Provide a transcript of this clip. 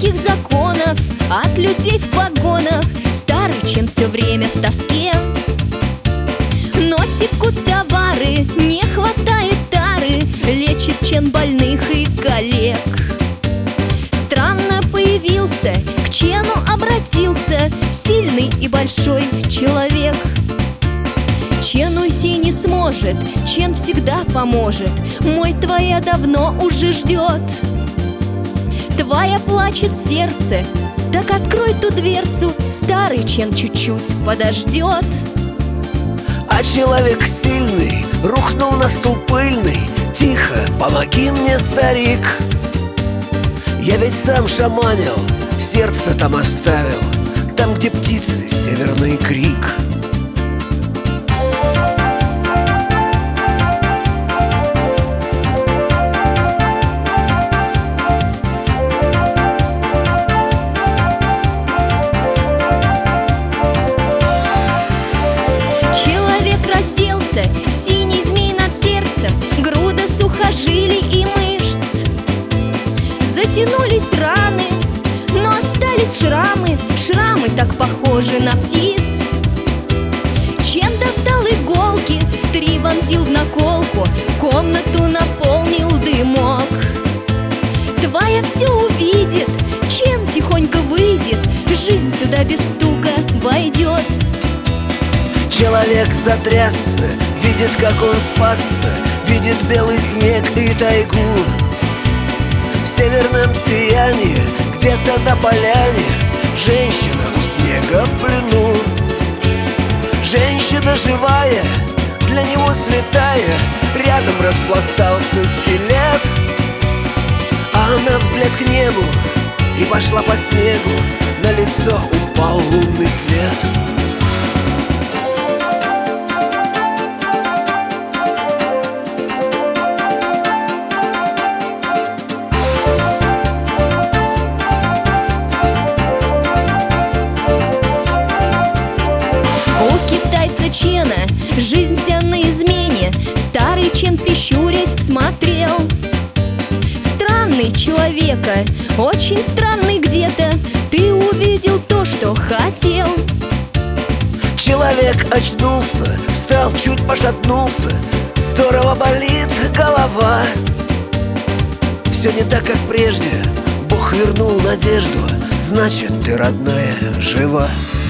никаких законов от людей в погонах. Старый Чен все время в тоске, но текут товары, не хватает тары. Лечит Чен больных и коллег. Странно появился, к Чену обратился сильный и большой человек. Чен уйти не сможет, Чен всегда поможет. Мой твоя давно уже ждет. Твоя плачет сердце, так открой ту дверцу. Старый Чен чуть-чуть подождет. А человек сильный рухнул на стул пыльный. Тихо, помоги мне, старик. Я ведь сам шаманил, сердце там оставил, там, где птицы, северный крик. Синий змей над сердцем, груда сухожилий и мышц. Затянулись раны, но остались шрамы. Шрамы так похожи на птиц. Чен достал иголки, 3 вонзил в наколку. Комнату наполнил дымок. Твоя все увидит, Чен тихонько выйдет. Жизнь сюда без стука войдет. Человек затрясся, видит, как он спасся, видит белый снег и тайгу. В северном сиянии, где-то на поляне, женщина у снега в плену. Женщина живая, для него святая, рядом распластался скелет. А она взгляд к небу и пошла по снегу, на лицо упал лунный свет. Чена жизнь вся на измене. Старый Чен, прищурясь, смотрел. Странный человека, очень странный где-то. Ты увидел то, что хотел. Человек очнулся, встал, чуть пошатнулся. Здорово болит голова. Все не так, как прежде. Бог вернул надежду. Значит, ты, родная, жива.